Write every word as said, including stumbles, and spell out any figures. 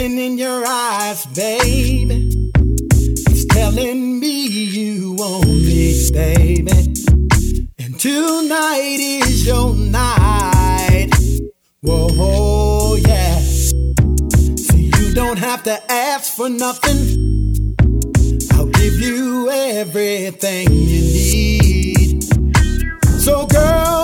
Something in your eyes, baby, it's telling me you want me, baby. And tonight is your night. Whoa, yeah. See, you don't have to ask for nothing. I'll give you everything you need. So, girl,